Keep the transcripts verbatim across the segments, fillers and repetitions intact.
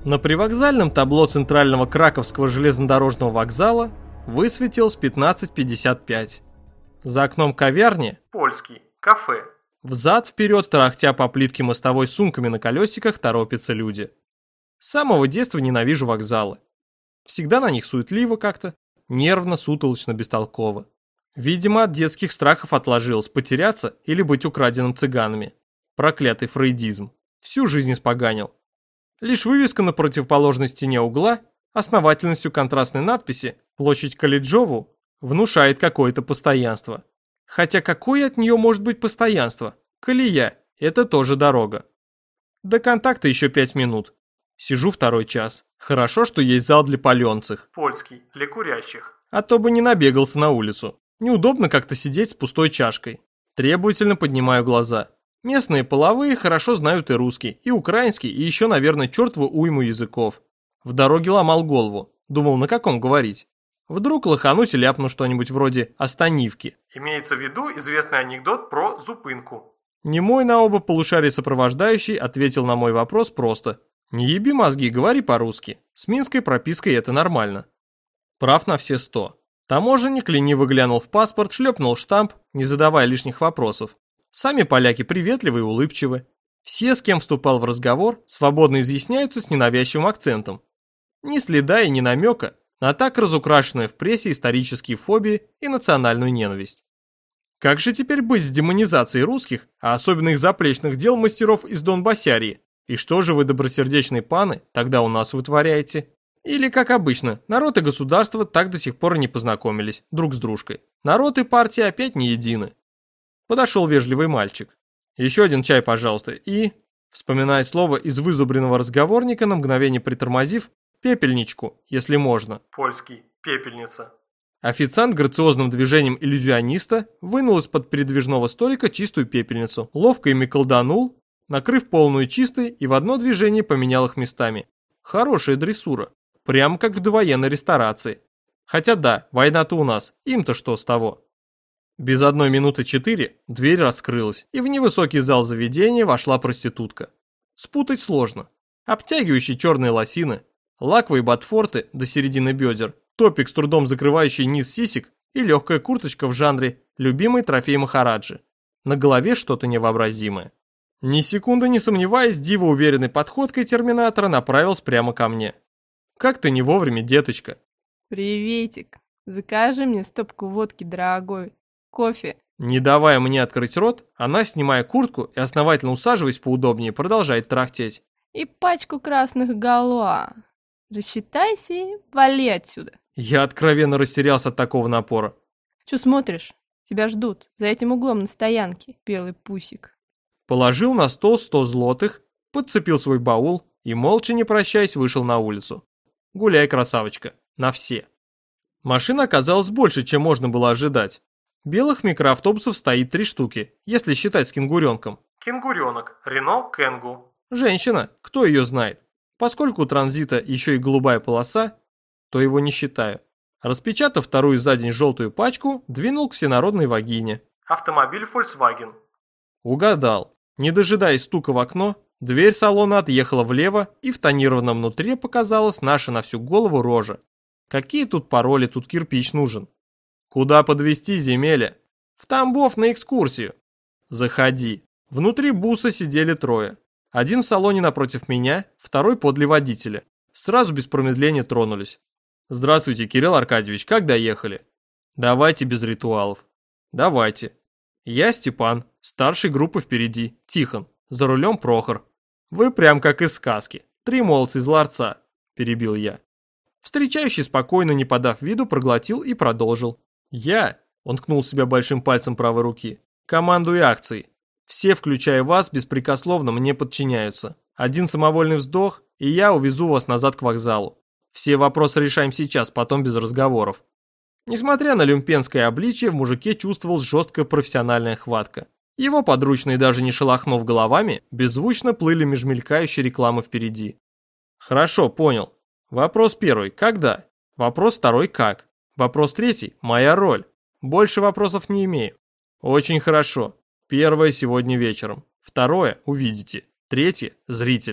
На привокзальном табло центрального Краковского железнодорожного вокзала высветилось пятнадцать пятьдесят пять. За окном кавярни «Польский» кафе. Взад-вперед, тарахтя по плитке мостовой сумками на колесиках, торопятся люди. С самого детства ненавижу вокзалы. Всегда на них суетливо как-то, нервно, сутолочно, бестолково. Видимо, от детских страхов отложилось потеряться или быть украденным цыганами. Проклятый фрейдизм. Всю жизнь испоганил. Лишь вывеска на противоположной стене угла основательностью контрастной надписи «Площадь Калиджову» внушает какое-то постоянство. Хотя какое от нее может быть постоянство? Колея – это тоже дорога. До контакта еще пять минут. Сижу второй час. Хорошо, что есть зал для паленцых. Польский, для курящих. А то бы не набегался на улицу. Неудобно как-то сидеть с пустой чашкой. Требовательно поднимаю глаза. Местные половые хорошо знают и русский, и украинский, и еще, наверное, чертову уйму языков. В дороге ломал голову. Думал, на каком говорить. Вдруг лоханусь и ляпну что-нибудь вроде «останивки». Имеется в виду известный анекдот про зупынку. Немой на оба полушария сопровождающий ответил на мой вопрос просто: «Не еби мозги, говори по-русски. С минской пропиской это нормально». Прав на все сто. Таможенник лениво глянул в паспорт, шлепнул штамп, не задавая лишних вопросов. Сами поляки приветливы и улыбчивы. Все, с кем вступал в разговор, свободно изъясняются с ненавязчивым акцентом. Ни следа и ни намека на так разукрашенные в прессе исторические фобии и национальную ненависть. Как же теперь быть с демонизацией русских, а особенно их заплечных дел мастеров из Донбассярии? И что же вы, добросердечные паны, тогда у нас вытворяете? Или, как обычно, народ и государство так до сих пор и не познакомились друг с дружкой. Народ и партия опять не едины. Подошел вежливый мальчик. «Еще один чай, пожалуйста, и...» Вспоминая слово из вызубренного разговорника, на мгновение притормозив, «пепельничку, если можно». Польский, пепельница. Официант грациозным движением иллюзиониста вынул из-под передвижного столика чистую пепельницу, ловко ими колданул, накрыв полную чистой, и в одно движение поменял их местами. Хорошая дрессура. Прямо как в довоенной ресторации. Хотя да, война-то у нас, им-то что с того? Без одной минуты четыре дверь раскрылась, и в невысокий зал заведения вошла проститутка. Спутать сложно. Обтягивающие черные лосины, лаковые ботфорты до середины бедер, топик с трудом закрывающий низ сисек и легкая курточка в жанре любимый трофей Махараджи. На голове что-то невообразимое. Ни секунды не сомневаясь, Дива уверенной подходкой терминатора направилась прямо ко мне. «Как ты не вовремя, деточка?» «Приветик. Закажи мне стопку водки, дорогой. Кофе». Не давая мне открыть рот, она, снимая куртку и основательно усаживаясь поудобнее, продолжает трахтеть. «И пачку красных галуа. Рассчитайся и вали отсюда». Я откровенно растерялся от такого напора. «Чё смотришь? Тебя ждут. За этим углом на стоянке, белый пусик». Положил на стол сто злотых, подцепил свой баул и, молча не прощаясь, вышел на улицу. Гуляй, красавочка, на все. Машина оказалась больше, чем можно было ожидать. Белых микроавтобусов стоит три штуки, если считать с кенгуренком. Кенгуренок, Рено Кенгу. Женщина, кто ее знает? Поскольку у транзита еще и голубая полоса, то его не считаю. Распечатав вторую за день желтую пачку, двинул к всенародной вагине. Автомобиль Volkswagen. Угадал. Не дожидаясь стука в окно, дверь салона отъехала влево, и в тонированном внутри показалась наша на всю голову рожа. Какие тут пароли, тут кирпич нужен. Куда подвезти, земеля? В Тамбов на экскурсию. Заходи. Внутри буса сидели трое. Один в салоне напротив меня, второй подле водителя. Сразу без промедления тронулись. Здравствуйте, Кирилл Аркадьевич, как доехали? Давайте без ритуалов. Давайте. Я Степан, старшей группы впереди, Тихон, за рулем Прохор. Вы прям как из сказки. Три молодца из ларца, перебил я. Встречающий спокойно, не подав виду, проглотил и продолжил. Я, он ткнул себя большим пальцем правой руки, командую акцией. Все, включая вас, беспрекословно мне подчиняются. Один самовольный вздох, и я увезу вас назад к вокзалу. Все вопросы решаем сейчас, потом без разговоров. Несмотря на люмпенское обличие, в мужике чувствовалась жесткая профессиональная хватка. Его подручные, даже не шелохнув головами, беззвучно плыли меж мелькающей рекламы впереди. Хорошо, понял. Вопрос первый – когда? Вопрос второй – как? Вопрос третий – моя роль. Больше вопросов не имею. Очень хорошо. Первое сегодня вечером. Второе – увидите. Третье – зритель.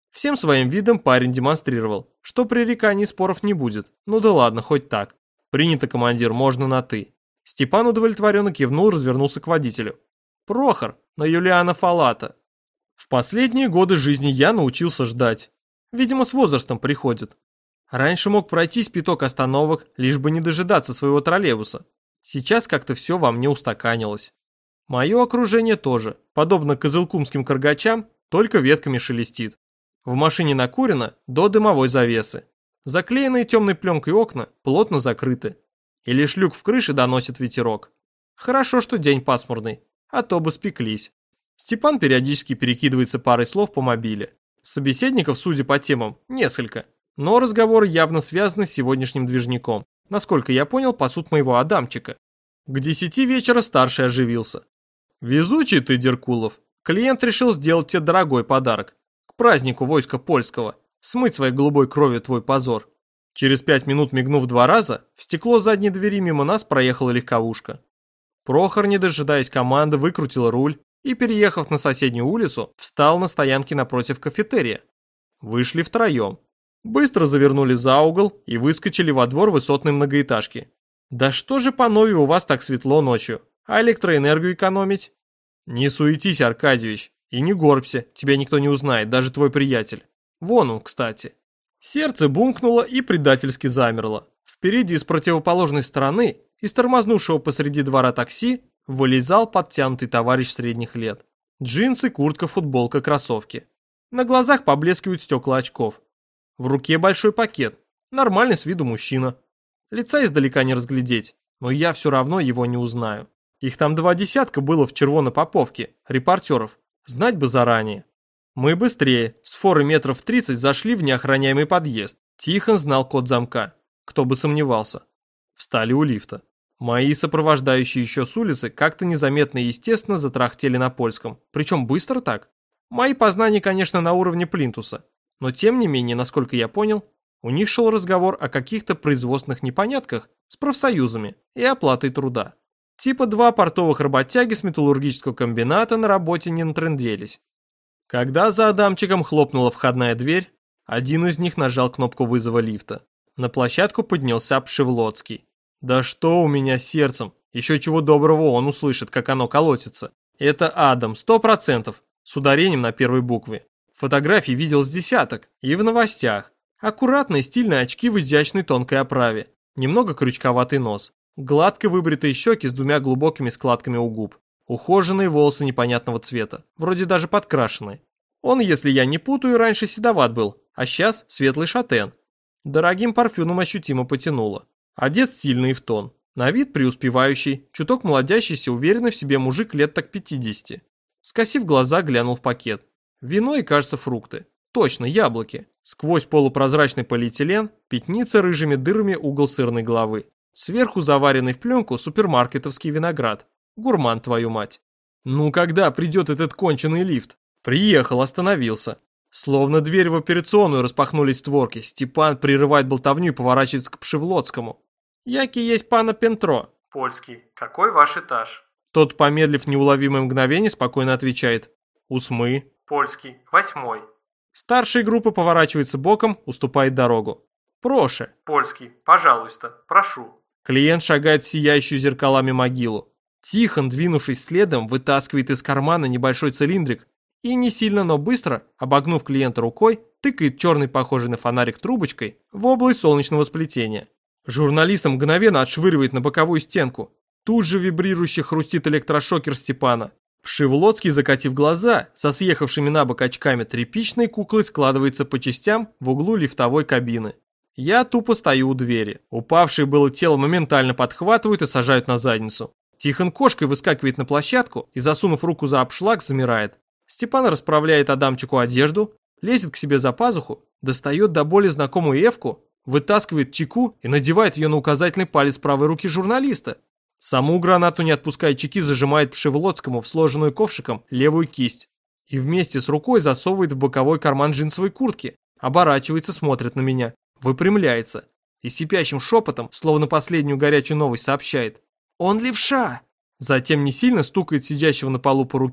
Всем своим видом парень демонстрировал, что пререканий и споров не будет. Ну да ладно, хоть так. Принято, командир, можно на «ты». Степан удовлетворенно кивнул и развернулся к водителю. Прохор, на Юлиана Фалата. В последние годы жизни я научился ждать. Видимо, с возрастом приходит. Раньше мог пройтись пяток остановок, лишь бы не дожидаться своего троллейбуса. Сейчас как-то все во мне устаканилось. Мое окружение тоже, подобно кызылкумским каргачам, только ветками шелестит. В машине накурено до дымовой завесы. Заклеенные темной пленкой окна плотно закрыты. И лишь люк в крыше доносит ветерок. Хорошо, что день пасмурный, а то бы спеклись. Степан периодически перекидывается парой слов по мобиле. Собеседников, судя по темам, несколько. Но разговоры явно связаны с сегодняшним движняком. Насколько я понял, пасут моего Адамчика. К десяти вечера старший оживился. «Везучий ты, Деркулов. Клиент решил сделать тебе дорогой подарок. К празднику войска польского. Смыть своей голубой кровью твой позор». Через пять минут, мигнув два раза, в стекло задней двери мимо нас проехала легковушка. Прохор, не дожидаясь команды, выкрутил руль и, переехав на соседнюю улицу, встал на стоянке напротив кафетерия. Вышли втроем. Быстро завернули за угол и выскочили во двор высотной многоэтажки. «Да что же по нове у вас так светло ночью? А электроэнергию экономить?» «Не суетись, Аркадьевич, и не горбься, тебя никто не узнает, даже твой приятель. Вон он, кстати». Сердце бумкнуло и предательски замерло. Впереди с противоположной стороны, из тормознувшего посреди двора такси, вылезал подтянутый товарищ средних лет. Джинсы, куртка, футболка, кроссовки. На глазах поблескивают стекла очков. В руке большой пакет. Нормальный с виду мужчина. Лица издалека не разглядеть, но я все равно его не узнаю. Их там два десятка было в Червонопоповке, репортеров. Знать бы заранее. Мы быстрее, с форы метров тридцать зашли в неохраняемый подъезд. Тихон знал код замка. Кто бы сомневался. Встали у лифта. Мои сопровождающие еще с улицы как-то незаметно и естественно затрахтели на польском. Причем быстро так. Мои познания, конечно, на уровне плинтуса. Но тем не менее, насколько я понял, у них шел разговор о каких-то производственных непонятках с профсоюзами и оплатой труда. Типа два портовых работяги с металлургического комбината на работе не натрынделись. Когда за Адамчиком хлопнула входная дверь, один из них нажал кнопку вызова лифта. На площадку поднялся Пшевлоцкий. Да что у меня с сердцем, еще чего доброго он услышит, как оно колотится. Это Адам, сто процентов, с ударением на первой букве. Фотографий видел с десяток, и в новостях. Аккуратные стильные очки в изящной тонкой оправе, немного крючковатый нос, гладко выбритые щеки с двумя глубокими складками у губ, ухоженные волосы непонятного цвета, вроде даже подкрашенные. Он, если я не путаю, раньше седоват был, а сейчас светлый шатен. Дорогим парфюмом ощутимо потянуло. Одет стильно и в тон. На вид преуспевающий, чуток молодящийся, уверенный в себе мужик лет так пятидесяти. Скосив глаза, глянул в пакет. Вино и, кажется, фрукты. Точно, яблоки. Сквозь полупрозрачный полиэтилен пятнится рыжими дырами угол сырной головы. Сверху заваренный в пленку супермаркетовский виноград. Гурман, твою мать. Ну когда придет этот конченый лифт? Приехал, остановился. Словно дверь в операционную распахнулись створки. Степан прерывает болтовню и поворачивается к Пшевлоцкому. Яки есть пана Пентро. Польский. Какой ваш этаж? Тот, помедлив неуловимое мгновение, спокойно отвечает. Усмы. Польский. Восьмой. Старшая группа поворачивается боком, уступает дорогу. Проше. Польский. Пожалуйста. Прошу. Клиент шагает в сияющую зеркалами могилу. Тихон, двинувшись следом, вытаскивает из кармана небольшой цилиндрик и не сильно, но быстро, обогнув клиента рукой, тыкает черный, похожий на фонарик трубочкой, в область солнечного сплетения. Журналиста мгновенно отшвыривает на боковую стенку. Тут же вибрирующий хрустит электрошокер Степана. Пшевлоцкий, закатив глаза, со съехавшими на бок очками тряпичной куклой складывается по частям в углу лифтовой кабины. Я тупо стою у двери. Упавшее было тело моментально подхватывают и сажают на задницу. Тихон кошкой выскакивает на площадку и, засунув руку за обшлаг, замирает. Степан расправляет Адамчику одежду, лезет к себе за пазуху, достает до боли знакомую эвку, вытаскивает чеку и надевает ее на указательный палец правой руки журналиста. Саму гранату, не отпуская чеки, зажимает Пшевлоцкому в сложенную ковшиком левую кисть и вместе с рукой засовывает в боковой карман джинсовой куртки, оборачивается, смотрит на меня, выпрямляется и сипящим шепотом, словно последнюю горячую новость, сообщает: «Он левша!» Затем не сильно стукает сидящего на полу по руке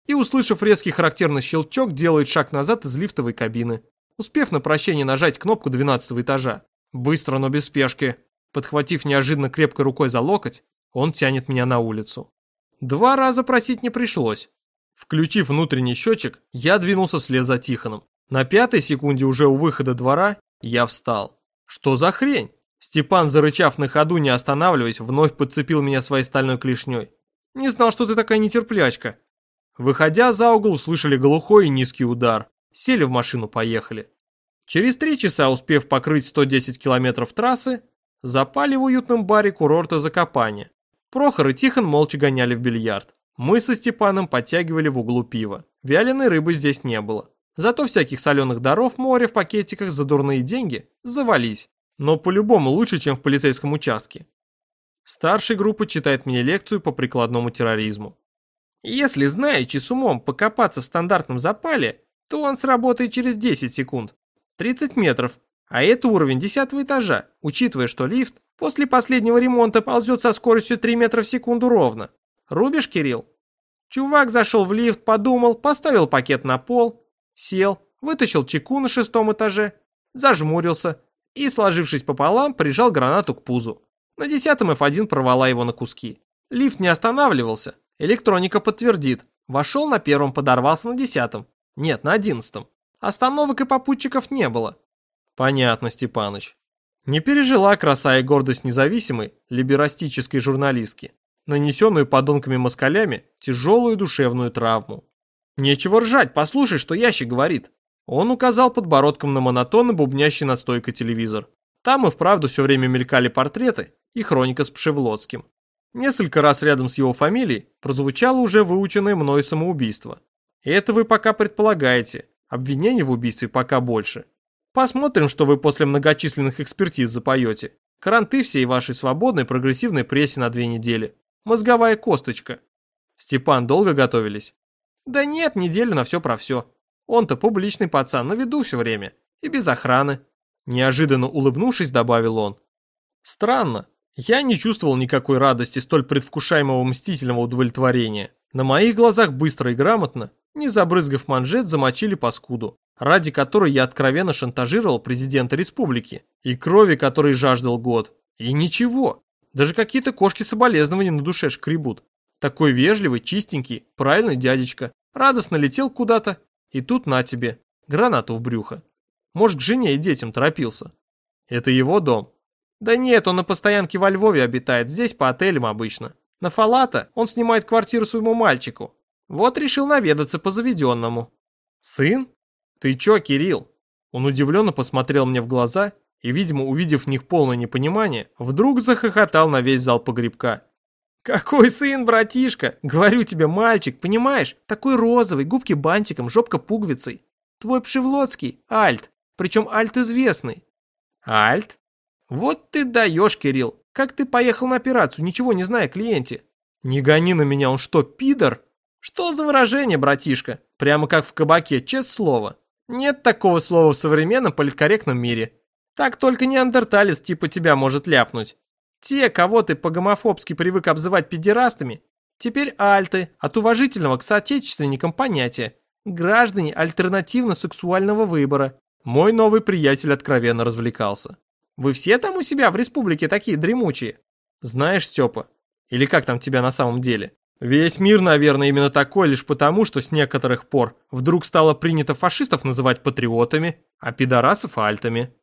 и, услышав резкий характерный щелчок, делает шаг назад из лифтовой кабины, успев на прощение нажать кнопку двенадцатого этажа. Быстро, но без спешки. Подхватив неожиданно крепкой рукой за локоть, он тянет меня на улицу. Два раза просить не пришлось. Включив внутренний счетчик, я двинулся вслед за Тихоном. На пятой секунде уже у выхода двора я встал. Что за хрень? Степан, зарычав на ходу, не останавливаясь, вновь подцепил меня своей стальной клешней. Не знал, что ты такая нетерплячка. Выходя за угол, услышали глухой и низкий удар. Сели в машину, поехали. Через три часа, успев покрыть сто десять километров трассы, запали в уютном баре курорта Закопане. Прохор и Тихон молча гоняли в бильярд. Мы со Степаном подтягивали в углу пива. Вяленой рыбы здесь не было. Зато всяких соленых даров моря в пакетиках за дурные деньги завались. Но по-любому лучше, чем в полицейском участке. Старший группы читает мне лекцию по прикладному терроризму. Если, знаючи с умом покопаться в стандартном запале, то он сработает через десять секунд. тридцать метров. А это уровень десятого этажа, учитывая, что лифт после последнего ремонта ползет со скоростью три метра в секунду ровно. Рубишь, Кирилл? Чувак зашел в лифт, подумал, поставил пакет на пол, сел, вытащил чеку на шестом этаже, зажмурился и, сложившись пополам, прижал гранату к пузу. На десятом эф один порвала его на куски. Лифт не останавливался, электроника подтвердит. Вошел на первом, подорвался на десятом. Нет, на одиннадцатом. Остановок и попутчиков не было. Понятно, Степаныч. Не пережила краса и гордость независимой, либерастической журналистки, нанесенную подонками-москалями тяжелую душевную травму. Нечего ржать, послушай, что ящик говорит. Он указал подбородком на монотонно бубнящий над стойкой телевизор. Там и вправду все время мелькали портреты и хроника с Пшевлодским. Несколько раз рядом с его фамилией прозвучало уже выученное мной самоубийство. И это вы пока предполагаете, обвинений в убийстве пока больше. Посмотрим, что вы после многочисленных экспертиз запоете. Кранты всей вашей свободной прогрессивной прессе на две недели. Мозговая косточка. Степан, долго готовились? Да нет, неделю на все про все. Он-то публичный пацан, на виду все время. И без охраны. Неожиданно улыбнувшись, добавил он. Странно. Я не чувствовал никакой радости столь предвкушаемого мстительного удовлетворения. На моих глазах быстро и грамотно, не забрызгав манжет, замочили паскуду, ради которой я откровенно шантажировал президента республики, и крови которой жаждал год. И ничего, даже какие-то кошки соболезнования на душе шкребут. Такой вежливый, чистенький, правильный дядечка, радостно летел куда-то, и тут на тебе, гранату в брюхо. Может, к жене и детям торопился. Это его дом? Да нет, он на постоянке во Львове обитает, здесь по отелям обычно. На Фалата он снимает квартиру своему мальчику. Вот решил наведаться по заведенному. Сын? Ты чё, Кирилл? Он удивленно посмотрел мне в глаза и, видимо, увидев в них полное непонимание, вдруг захохотал на весь зал погребка. Какой сын, братишка? Говорю тебе, мальчик, понимаешь? Такой розовый, губки бантиком, жопка пуговицей. Твой Пшевлодский, альт, причем альт известный. Альт? Вот ты даешь, Кирилл. Как ты поехал на операцию, ничего не зная о клиенте? Не гони на меня, он что, пидор? Что за выражение, братишка? Прямо как в кабаке, честное слово. Нет такого слова в современном политкорректном мире. Так только неандерталец типа тебя может ляпнуть. Те, кого ты по-гомофобски привык обзывать педерастами, теперь альты, от уважительного к соотечественникам понятия. Граждане альтернативно-сексуального выбора. Мой новый приятель откровенно развлекался. Вы все там у себя в республике такие дремучие? Знаешь, Степа, или как там тебя на самом деле? Весь мир, наверное, именно такой лишь потому, что с некоторых пор вдруг стало принято фашистов называть патриотами, а пидорасов альтами.